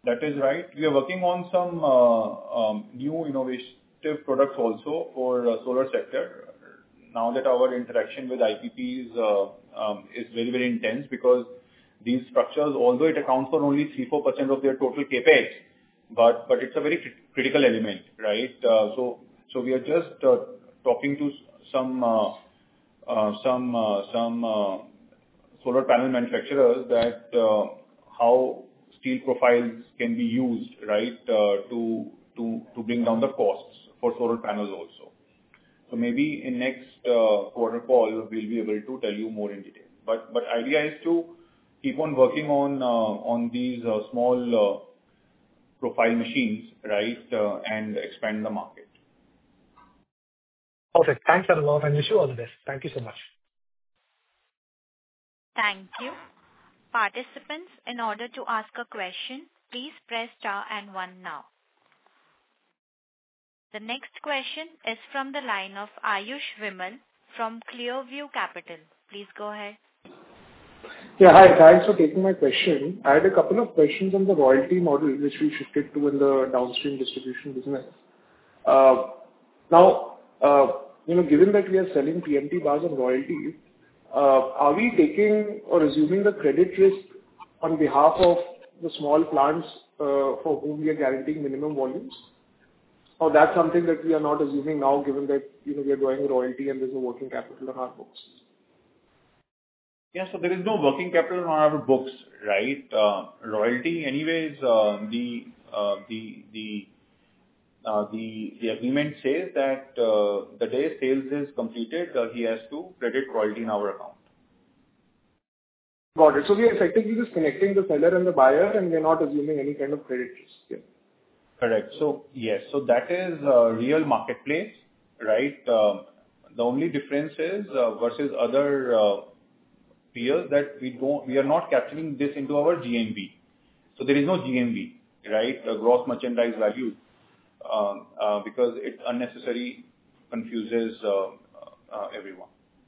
That is right. We are working on some uh, um, new innovative products also for uh, solar sector. Now that our interaction with I P Ps uh, um, is very, very intense, because these structures, although it accounts for only three to four percent of their total capex, but but it's a very crit- critical element, right? Uh, So so we are just uh, talking to some uh, uh, some uh, some uh, solar panel manufacturers that uh, how steel profiles can be used, right, uh, to to to bring down the costs for solar panels also. So maybe in next uh, quarter call, we'll be able to tell you more in detail. But but idea is to keep on working on uh, on these uh, small uh, profile machines, right, uh, and expand the market. Perfect. Thanks a lot, and wish you all the best. Thank you so much. Thank you. Participants, in order to ask a question, please press star and one now. The next question is from the line of Ayush Vimal from Clearview Capital. Please go ahead. Yeah, hi. Thanks for taking my question. I had a couple of questions on the royalty model, which we shifted to in the downstream distribution business. Uh, Now, uh, you know, given that we are selling T M T bars on royalties, uh, are we taking or assuming the credit risk on behalf of the small plants, uh, for whom we are guaranteeing minimum volumes? Or that's something that we are not assuming now, given that, you know, we are growing royalty and there's a working capital on our books? Yeah, so there is no working capital on our books, right? Uh, Royalty anyways, uh, the uh, the the uh, the the agreement says that uh, the day sales is completed, uh, he has to credit royalty in our account. Got it. So we are effectively just connecting the seller and the buyer, and we are not assuming any kind of credit risk here. Correct. So yes, so that is uh, real marketplace, right? Um, The only difference is uh, versus other uh, peers that we don't, we are not capturing this into our G M V. So there is no G M V, right? Uh, Gross merchandise value, um, uh, because it unnecessarily confuses uh, uh, everyone.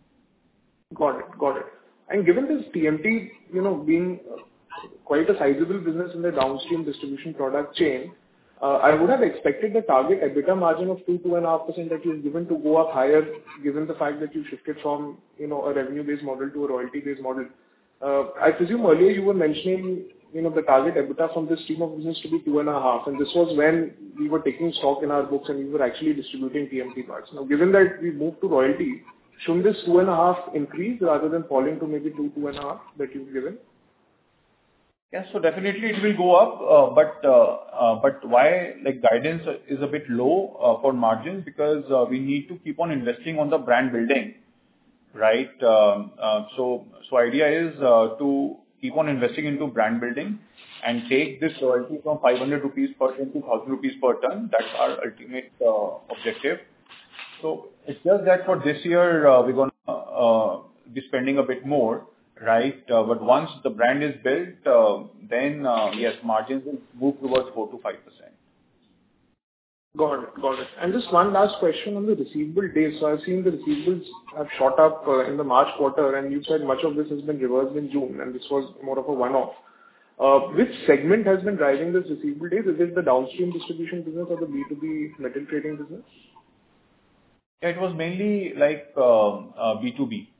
Got it. Got it. And given this T M T, you know, being uh, quite a sizable business in the downstream distribution product chain, uh, I would have expected the target EBITDA margin of two to two point five percent that you've given to go up higher, given the fact that you shifted from, you know, a revenue-based model to a royalty-based model. Uh, I presume earlier you were mentioning, you know, the target EBITDA from this stream of business to be two point five, and this was when we were taking stock in our books and we were actually distributing T M T parts. Now, given that we moved to royalty, shouldn't this two and a half increase rather than falling to maybe two, two and a half that you've given? Yes, so definitely it will go up, uh, but uh, uh, but why, like, guidance is a bit low uh, for margins, because uh, we need to keep on investing on the brand building, right? Um, uh, So so idea is uh, to keep on investing into brand building and take this royalty from five hundred rupees per ton to one thousand rupees per ton. That's our ultimate uh, objective. So it's just that for this year, uh, we're gonna uh, be spending a bit more, right? Uh, But once the brand is built, uh, then uh, yes, margins will move towards four to five percent. Got it. Got it. And just one last question on the receivable days. So I've seen the receivables have shot up uh, in the March quarter, and you said much of this has been reversed in June, and this was more of a one-off. Uh, Which segment has been driving this receivable days? Is it the downstream distribution business or the B two B metal trading business? Yeah, it was mainly like um, uh, B two B.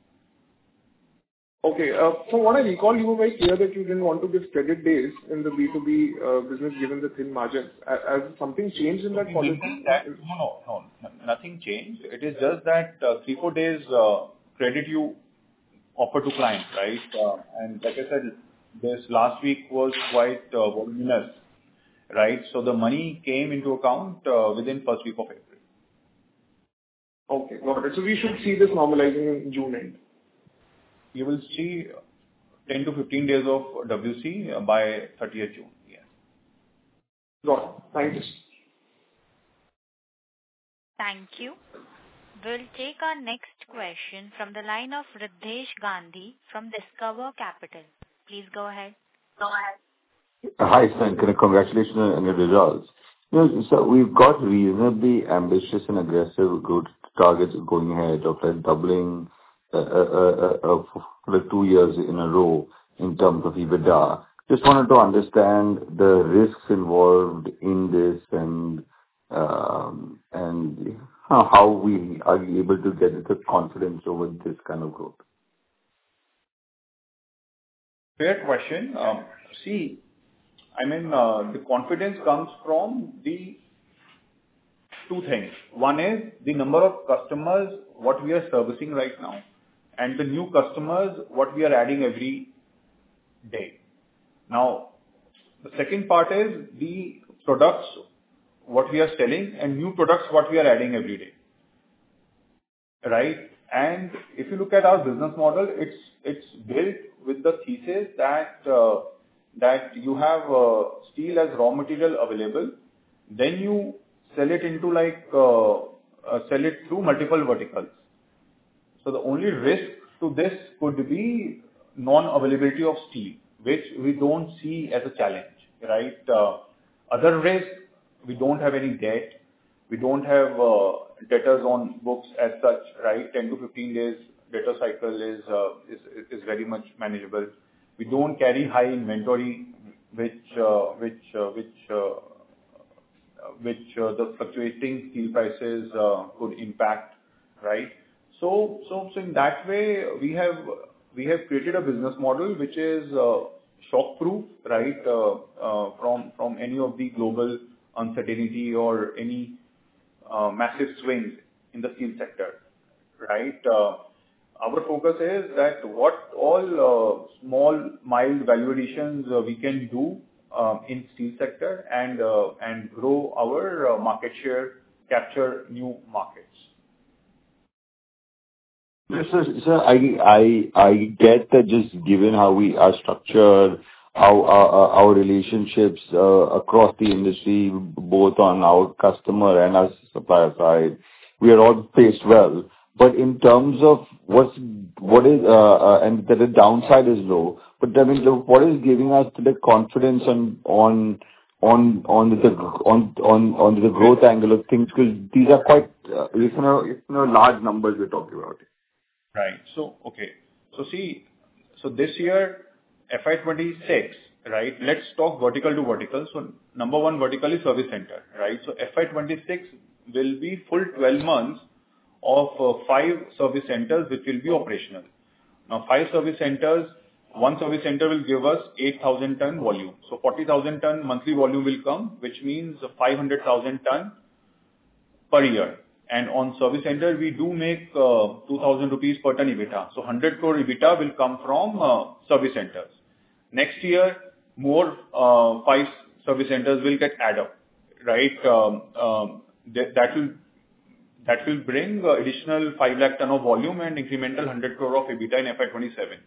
Okay. uh, From what I recall, you were very clear that you didn't want to give credit days in the B two B uh, business, given the thin margins. Ha- Has something changed in that We policy? maintain that. No, no, no, nothing changed. It is just that uh, three, four days uh, credit you offer to clients, right? Uh, And like I said, this last week was quite uh, voluminous, right? So the money came into account uh, within first week of April. Okay, got it. So we should see this normalizing in June end. You will see ten to fifteen days of W C uh, by thirtieth June. Yes. Got it. Thank you. Thank you. We'll take our next question from the line of Riddhesh Gandhi from Discover Capital. Please go ahead. Go ahead. Hi, sir. and Congratulations on your results. You know, so we've got reasonably ambitious and aggressive growth targets going ahead of like doubling uh, uh, uh, uh, for the two years in a row in terms of EBITDA. Just wanted to understand the risks involved in this and um, and how how we are able to get the confidence over this kind of growth. Fair question. Um, See, I mean, uh, the confidence comes from the two things. One is the number of customers, what we are servicing right now, and the new customers, what we are adding every day. Now, the second part is the products, what we are selling, and new products, what we are adding every day. Right? And if you look at our business model, it's it's built with the thesis that uh, that you have uh, steel as raw material available, then you sell it into like uh, uh, sell it through multiple verticals. So the only risk to this could be non-availability of steel, which we don't see as a challenge, right? Uh, other risk, we don't have any debt. We don't have uh, debtors on books as such, right? ten to fifteen days debtor cycle is, uh, is, is very much manageable. We don't carry high inventory, which, uh, which, uh, which, uh, which uh, the fluctuating steel prices uh, could impact, right? So, so, so in that way, we have we have created a business model which is uh, shock-proof, right? Uh, uh, from from any of the global uncertainty or any uh, massive swings in the steel sector, right? Uh, our focus is that what all uh, small, mild value additions uh, we can do um, in steel sector and uh, and grow our uh, market share, capture new markets. Yes, sir. Sir, I I I get that just given how we are structured, how our our our relationships uh, across the industry, both on our customer and our supplier side, we are all placed well. But in terms of what's what is uh, uh, and that the downside is low, but I mean, the- what is giving us the confidence on on on on the on on on the growth angle of things? Because these are quite uh, you know you know large numbers we're talking about. Right. So, okay. So see, so this year, F Y twenty-six, right? Let's talk vertical to vertical. So number one vertical is service center, right? So F Y twenty-six will be full twelve months of uh, five service centers which will be operational. Now, five service centers, one service center will give us eight thousand ton volume. So forty thousand ton monthly volume will come, which means five hundred thousand ton per year. And on service center, we do make uh, two thousand rupees per ton EBITDA. So one hundred crore EBITDA will come from uh, service centers. Next year, more uh, five service centers will get added up, right? Um, um, that, that will that will bring uh, additional five lakh ton of volume and incremental one hundred crore of EBITDA in F Y twenty-seven.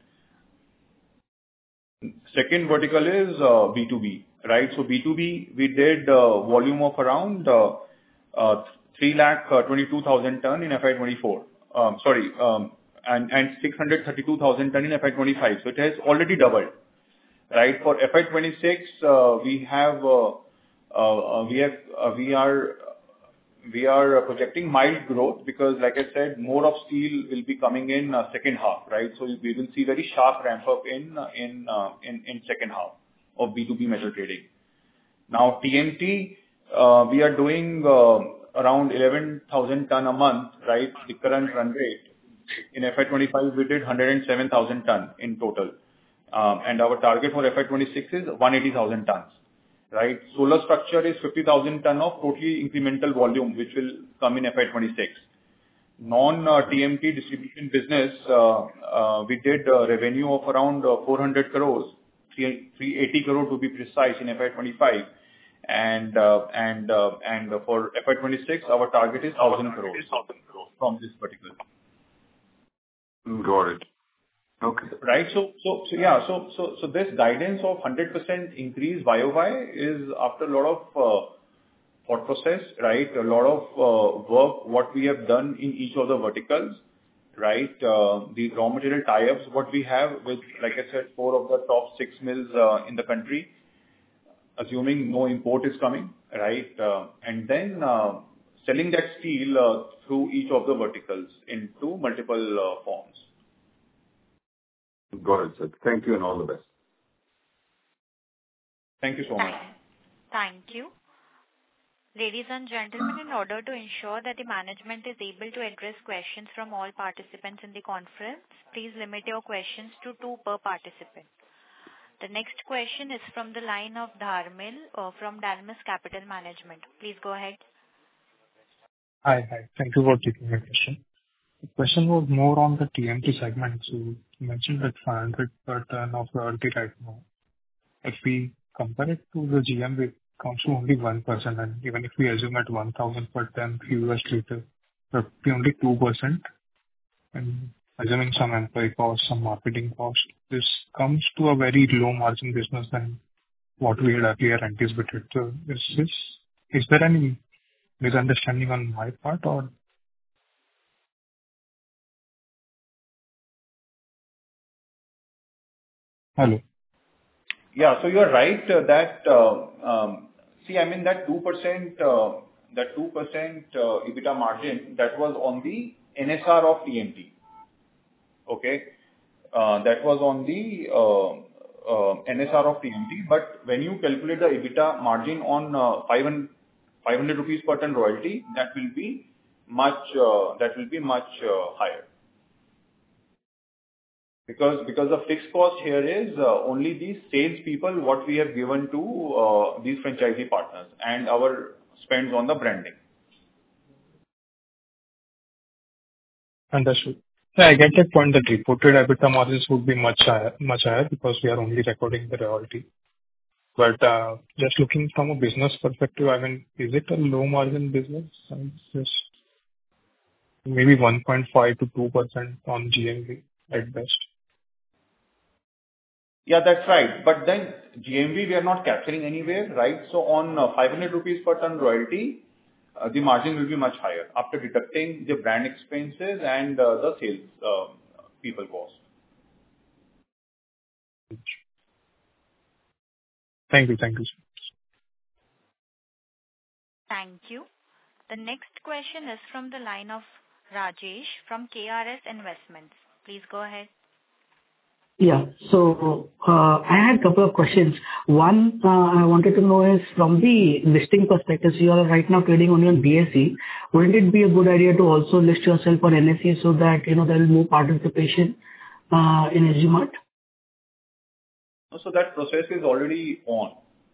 Second vertical is uh, B two B, right? So B two B, we did uh, volume of around uh, uh, three lakh twenty-two thousand ton in F Y twenty-four. Um, sorry, um, and, and six hundred thirty-two thousand ton in F Y twenty-five. So it has already doubled, right? For F Y twenty-six, uh, we have, uh, uh, we have, uh, we are, we are projecting mild growth because, like I said, more of steel will be coming in uh, second half, right? So we will see very sharp ramp up in, uh, in, uh, in, in second half of B two B metal trading. Now, T M T, uh, we are doing, uh, around eleven thousand ton a month, right? The current run rate. In F Y twenty-five, we did one hundred seven thousand ton in total. Um, and our target for F Y twenty-six is one hundred eighty thousand tons, right? Solar structure is fifty thousand ton of totally incremental volume, which will come in F Y twenty-six. Non-T M T distribution business, uh, uh, we did a revenue of around uh, four hundred crores, three hundred eighty crore to be precise in F Y twenty-five. And uh, and uh, and for F Y twenty-six, our target is one thousand crores from this particular. Got it. Okay. Right. So so so yeah. So so so this guidance of one hundred percent increase Y O Y is after a lot of uh, thought process, right? A lot of uh, work what we have done in each of the verticals, right? Uh, the raw material tie-ups what we have with, like I said, four of the top six mills uh, in the country. Assuming no import is coming, right? Uh, and then uh, selling that steel uh, through each of the verticals into multiple uh, forms. Got it, sir. Thank you and all the best. Thank you so much. Thank you. Ladies and gentlemen, in order to ensure that the management is able to address questions from all participants in the conference, please limit your questions to two per participant. The next question is from the line of Dharmil uh, from Dalmus Capital Management. Please go ahead. Hi. Hi. Thank you for taking my question. The question was more on the T M T segment. So you mentioned that five hundred per ton of royalty right now. If we compare it to the G M V, it comes to only one percent. And even if we assume at one thousand per ton few years later, it would be only two percent. And assuming some employee cost, some marketing cost, this comes to a very low margin business than what we had earlier anticipated. So is this, is there any misunderstanding on my part or? Hello. Yeah. So you're right uh, that, uh, um, see, I mean, that two percent, uh, that two percent uh, EBITDA margin, that was on the N S R of T M T. Okay. Uh, that was on the uh, uh, N S R of T M T. But when you calculate the EBITDA margin on uh, five hundred rupees per ton royalty, that will be much, uh, that will be much uh, higher. Because because the fixed cost here is uh, only the sales people what we have given to uh, these franchisee partners and our spends on the branding. Understood. Yeah, I get that point that reported EBITDA margins would be much higher, much higher because we are only recording the royalty. But uh, just looking from a business perspective, I mean, is it a low margin business? And just maybe one point five to two percent on G M V at best. Yeah, that's right. But then G M V we are not capturing anywhere, right? So on uh, five hundred rupees per ton royalty, uh, the margin will be much higher after deducting the brand expenses and uh, the sales uh, people cost. Thank you. Thank you. Thank you. The next question is from the line of Rajesh from K R S Investments. Please go ahead. Yeah. So uh, I had a couple of questions. One, uh, I wanted to know is from the listing perspective, so you are right now trading only on B S E. Wouldn't it be a good idea to also list yourself on N S E so that, you know, there will be more participation uh, in S G Mart? So that process is already on.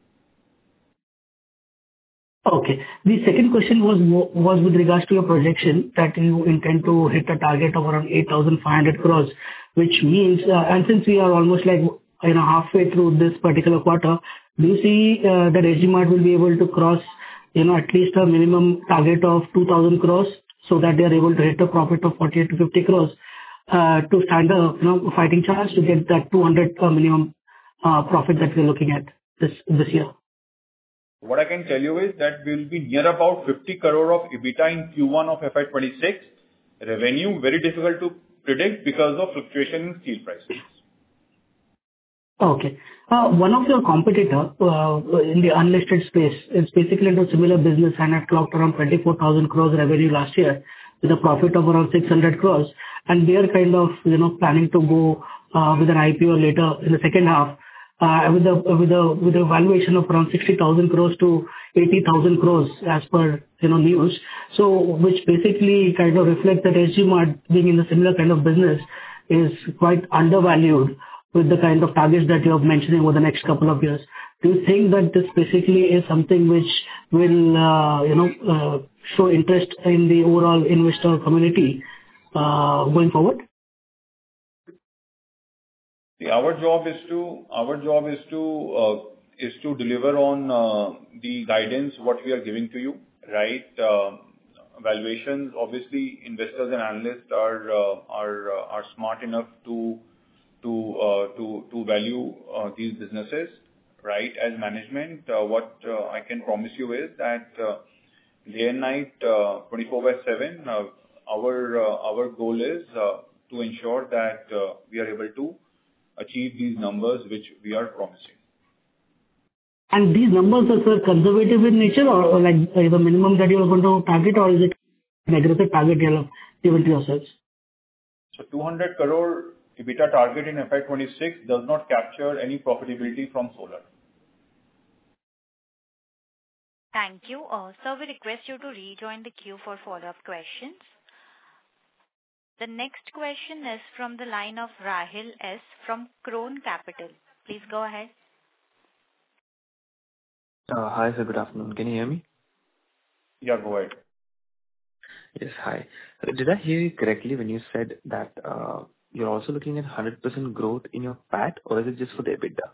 Okay. The second question was was with regards to your projection that you intend to hit a target of around eight thousand five hundred crores, which means, uh, and since we are almost like, you know, halfway through this particular quarter, do you see uh, that S G Mart will be able to cross, you know, at least a minimum target of two thousand crores so that they are able to hit a profit of forty-eight to fifty crores uh, to stand a, you know, fighting chance to get that two hundred uh, minimum uh, profit that we're looking at this this year? What I can tell you is that we will be near about fifty crore of EBITDA in Q one of F Y twenty-six. Revenue, very difficult to predict because of fluctuation in steel prices. Okay. Uh, One of your competitor uh, in the unlisted space is basically into similar business and had clocked around twenty-four thousand crores revenue last year with a profit of around six hundred crores. And they are kind of, you know, planning to go uh, with an I P O later in the second half. Uh, with a with a with a valuation of around sixty thousand crores to eighty thousand crores as per, you know, news. So which basically kind of reflect that S G Mart being in a similar kind of business is quite undervalued with the kind of targets that you have mentioning over the next couple of years. Do you think that this basically is something which will, uh, you know, uh, show interest in the overall investor community uh, going forward? See, our job is to our job is to uh, is to deliver on uh, the guidance what we are giving to you, right? Uh, valuations, obviously, investors and analysts are uh, are uh, are smart enough to to uh, to to value uh, these businesses, right? As management, uh, what uh, I can promise you is that uh, day and night, uh, twenty-four by seven, uh, our uh, our goal is uh, to ensure that uh, we are able to achieve these numbers which we are promising. And these numbers are, sir, conservative in nature or, or like uh, the minimum that you are going to target, or is it an aggressive target you have given to yourselves? So two hundred crore EBITDA target in F Y twenty-six does not capture any profitability from solar. Thank you. Uh, Sir, we request you to rejoin the queue for follow-up questions. The next question is from the line of Rahil S. from Crone Capital. Please go ahead. Uh, Hi, sir. Good afternoon. Can you hear me? Yeah, go ahead. Yes. Hi. Uh, Did I hear you correctly when you said that uh, you're also looking at one hundred percent growth in your P A T, or is it just for the EBITDA?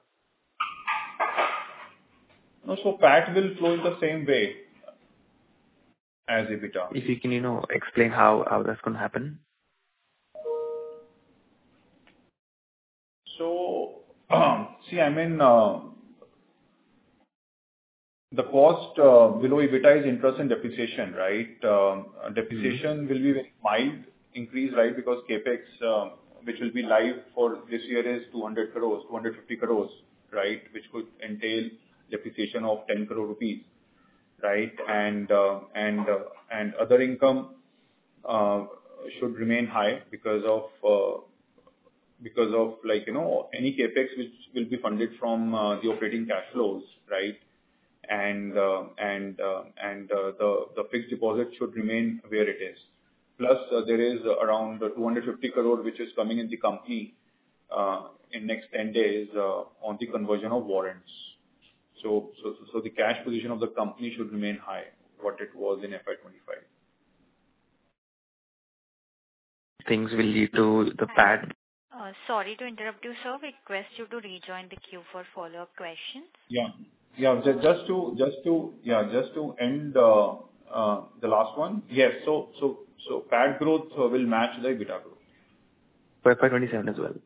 No, so P A T will flow in the same way as EBITDA. If you can, you know, explain how how that's going to happen. So, see, I mean, uh, the cost uh, below EBITDA is interest and depreciation, right? Um, uh, Depreciation Mm-hmm. will be very mild increase, right? Because CapEx, uh, which will be live for this year is two hundred crores, two hundred fifty crores, right? Which could entail depreciation of ten crore rupees, right? And uh, and uh, and other income uh, should remain high because of uh, because of like, you know, any CapEx which will be funded from uh, the operating cash flows, right? And uh, and uh, and uh, the the fixed deposit should remain where it is. Plus, uh, there is around two hundred fifty crore which is coming in the company uh, in next ten days uh, on the conversion of warrants. So so so the cash position of the company should remain high, what it was in F Y twenty-five. Things will lead to the P A T. Uh, sorry to interrupt you, sir. We request you to rejoin the queue for follow-up questions. Yeah. Yeah, ju- just to just to yeah just to end uh, uh, the last one. Yes. So so so P A T growth uh, will match the EBITDA growth. For F Y twenty-seven as well.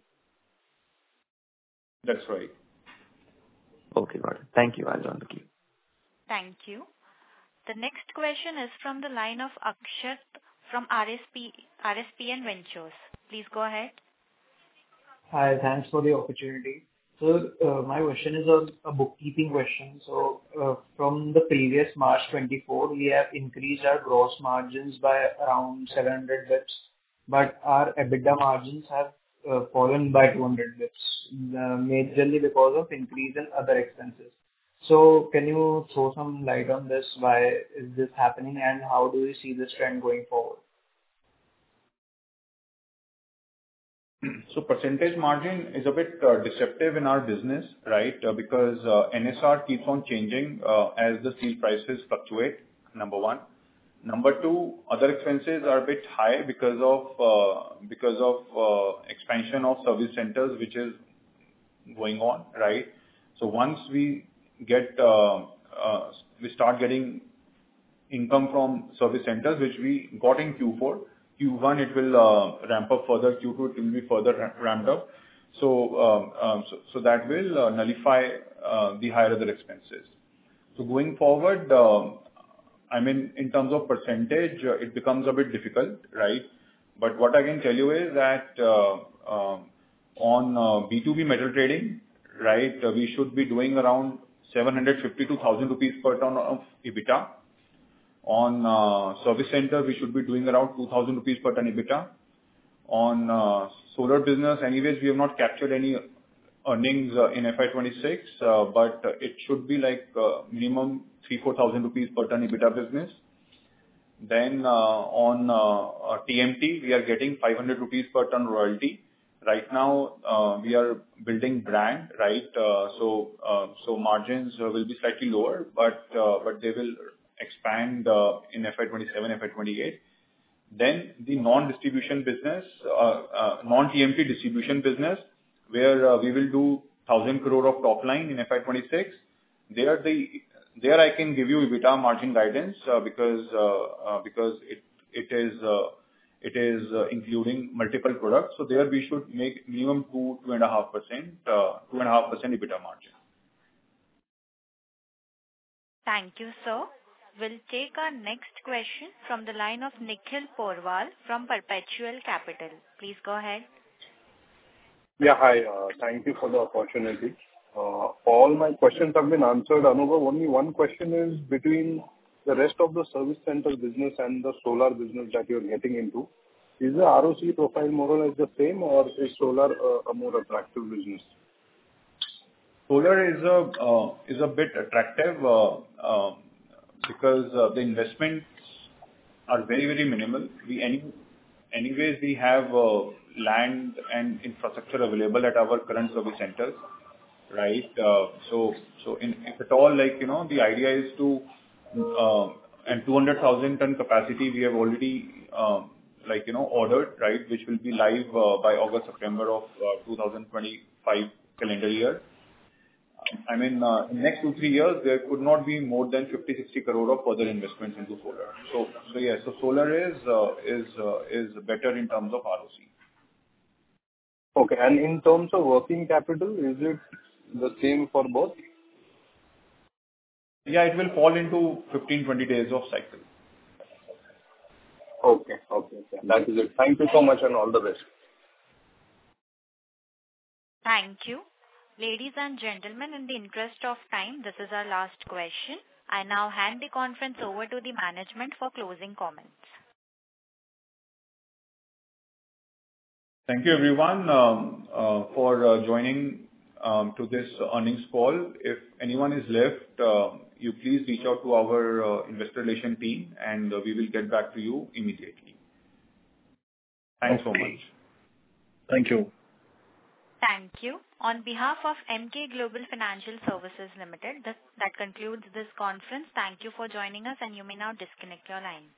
That's right. Okay, got it. Thank you. I'll join the queue. Thank you. The next question is from the line of Akshat from R S P R S P N Ventures. Please go ahead. Hi, thanks for the opportunity. So, uh, my question is a a bookkeeping question. So, uh, from the previous March twenty-four, we have increased our gross margins by around seven hundred basis points, but our EBITDA margins have uh, fallen by two hundred basis points, uh, majorly because of increase in other expenses. So can you throw some light on this? Why is this happening, and how do you see this trend going forward? So percentage margin is a bit uh, deceptive in our business, right? Uh, Because uh, N S R keeps on changing uh, as the steel prices fluctuate, number one. Number two, other expenses are a bit high because of uh, because of uh, expansion of service centers, which is going on, right? So once we get uh, uh, we start getting income from service centers, which we got in Q four. Q one, it will uh, ramp up further. Q two, it will be further ra- ramped up. So um, um, so so that will uh, nullify uh, the higher other expenses. So going forward, um, I mean, in terms of percentage, uh, it becomes a bit difficult, right? But what I can tell you is that uh, um, on uh, B two B metal trading, right, uh, we should be doing around seven hundred fifty to one thousand rupees per ton of EBITDA. On uh, service center, we should be doing around two thousand rupees per ton EBITDA. On uh, solar business, anyways, we have not captured any earnings uh, in F Y twenty-six, uh, but uh, it should be like uh, minimum three four thousand rupees per ton EBITDA business. Then uh, on uh, uh, T M T, we are getting five hundred rupees per ton royalty. Right now, uh, we are building brand, right? Uh, So uh, so margins uh, will be slightly lower, but uh, but they will expand uh, in F Y twenty-seven, F Y twenty-eight. Then the non-distribution business, uh, uh, non-T M T distribution business, where uh, we will do one thousand crore of top line in F Y twenty-six. There the there I can give you EBITDA margin guidance uh, because uh, uh, because it it is uh, it is uh, including multiple products. So there we should make minimum two two and a half percent uh, two and a half percent EBITDA margin. Thank you, sir. We'll take our next question from the line of Nikhil Porwal from Perpetual Capital. Please go ahead. Yeah, hi. Uh, thank you for the opportunity. Uh, all my questions have been answered. Anubhav, only one question is between the rest of the service center business and the solar business that you're getting into. Is the R O C profile more or less the same, or is solar uh, a more attractive business? Solar is a uh, is a bit attractive. Uh, uh, because uh, the investments are very, very minimal. We any Anyways, we have uh, land and infrastructure available at our current service centers, right? Uh, So so in if at all, like, you know, the idea is to, uh, and two hundred thousand ton capacity we have already, um, like, you know, ordered, right? Which will be live uh, by August, September of uh, two thousand twenty-five calendar year. I mean, uh, in next two, three years, there could not be more than fifty, sixty crore of further investments into solar. So, so yes, so solar is uh, is uh, is better in terms of R O C. Okay. And in terms of working capital, is it the same for both? Yeah, it will fall into fifteen, twenty days of cycle. Okay. Okay. Okay. That is it. Thank you so much and all the best. Thank you. Ladies and gentlemen, in the interest of time, this is our last question. I now hand the conference over to the management for closing comments. Thank you, everyone, um, uh, for uh, joining um, to this earnings call. If anyone is left, uh, you please reach out to our uh, investor relation team, and uh, we will get back to you immediately. Thanks so much. Thank you. Thank you. On behalf of Emkay Global Financial Services Limited, this, that concludes this conference. Thank you for joining us, and you may now disconnect your lines.